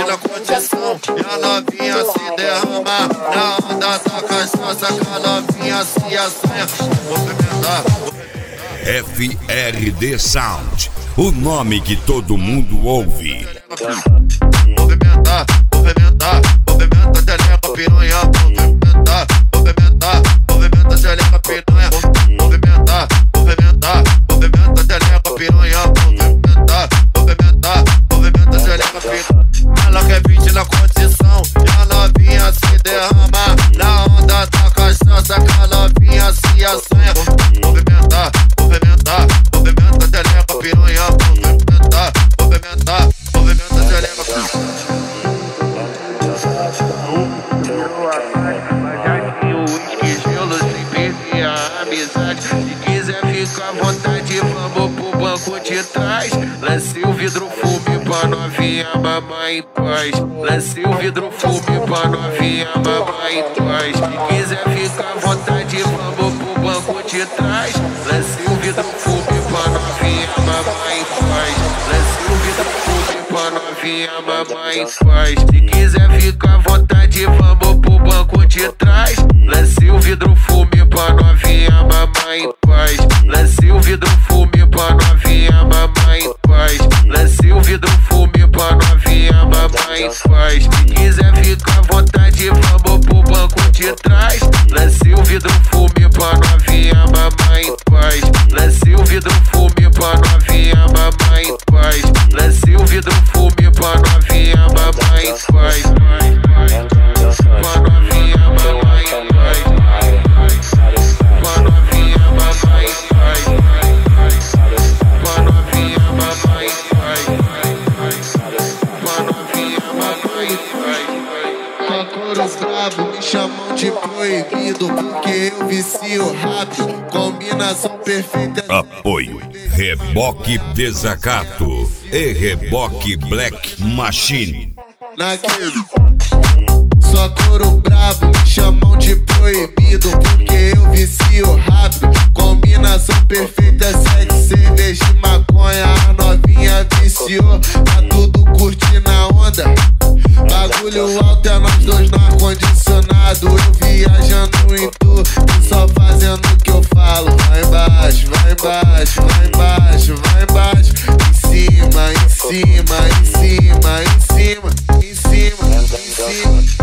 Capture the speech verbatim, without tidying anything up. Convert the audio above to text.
beat na condição e a novinha se derrama. Na onda da cachaça que a novinha se assanha. Movimentar, F R D Sound, o nome que todo mundo ouve. movimentar, movimentar, movimenta xereca piranha. Movimentar, movimentar, movimenta xereca piranha. Movimentar, movimentar, movimenta xereca piranha. Movimentar, movimentar, movimenta xereca piranha. Ela quer beat na condição e a novinha se derrama. Na onda da cachaça que a novinha se assanha. Movimentar, movimentar, movimenta xereca piranha. Movimentar, movimentar, movimenta xereca piranha. Se quiser ficar à vontade, vamos pro banco de trás. Lance o vidro fume pra novinha mamar em paz. Lance o vidro fume pra novinha mamar em paz. Se quiser ficar à vontade, vamos pro banco de trás. Lance o vidro fume pra novinha mamar em paz. Lance o vidro fume pra novinha mamar em paz. Se quiser ficar à vontade, vamos pro banco de trás. Lance o vidro fume pra novinha mamar em paz. Lance o vidro fume pra novinha mamar em paz. Lance o vidro fume pra novinha mamar em paz. Se quiser ficar à vontade, vamos pro banco de trás. Lance o vidro fume pra novinha mamar em paz. Lance o vidro fume pra novinha mamar em paz. Lance o vidro fume pra novinha mamar em paz. Pra novinha mamar em paz. Pra novinha mamar em paz. Pra novinha mamar em paz. Pra novinha mamar em paz. Cocoros brabo me chamam de proibido porque eu vicio rápido. Combinação perfeita. Apoio Reboque Desacato e Reboque Black Machine. Naquele só couro brabo me chamam de proibido porque eu vicio rápido. Combinação perfeita, sexo, cerveja e maconha. A novinha viciou, tá tudo curtindo a onda. Bagulho alto é nós dois no ar-condicionado. Eu viajando em tu e só fazendo o que eu falo. Vai embaixo, vai embaixo, vai embaixo, vai embaixo. Em cima, em cima, em cima, em cima, em cima, em cima.